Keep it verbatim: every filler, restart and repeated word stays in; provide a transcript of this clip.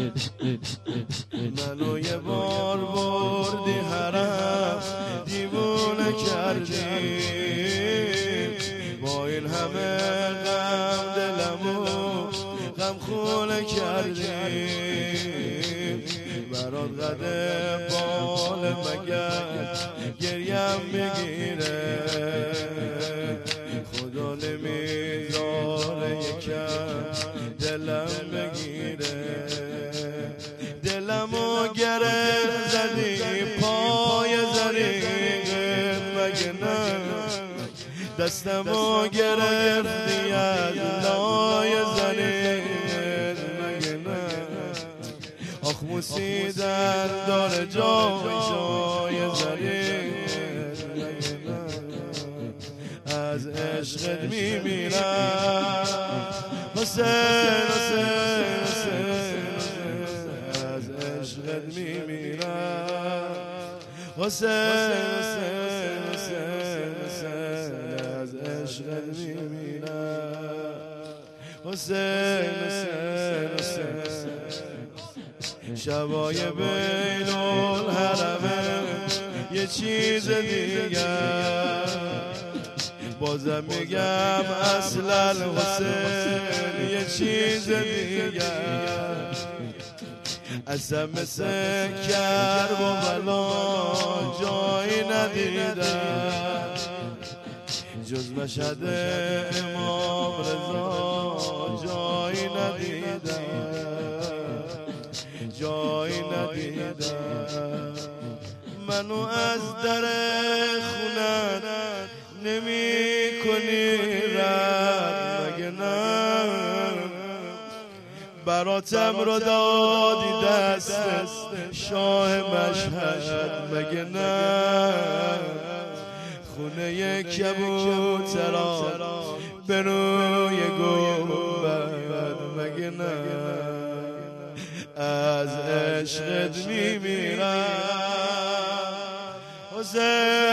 منو یه بار بردی حرم دیوونه کردی، با این همه غم دلمو غم خونه کردی. برات قده بال مگر گریم بگیره، خدا نمیذاره یکم دلم بگیره. دلمو گره زدی پای زریق مگه نه، دستمو گرفتی از لای زریق مگه نه. آخ موسیدن داره جای جای زریق مگه نه. از عشقت میمیرم حسین حسین حسین، از عشقت میمیرم حسین حسین حسین، از عشقت میمیرم حسین حسین حسین. شبای بین الحرمه یه چیز دیگر، بازم میگم اصلا حسین یه چیز دیگر. اصلا مثل کرب و بلا جایی ندیدم، جز مشهد امام رضا جایی ندیدم، جایی ندیدم. منو از در خونت نمی کنی رد مگه نه، براتم رو دادی دست شاه مشهد مگه نه. خونه کبوتران به روی گنبد مگه نه. از عشقت میمیرم حسین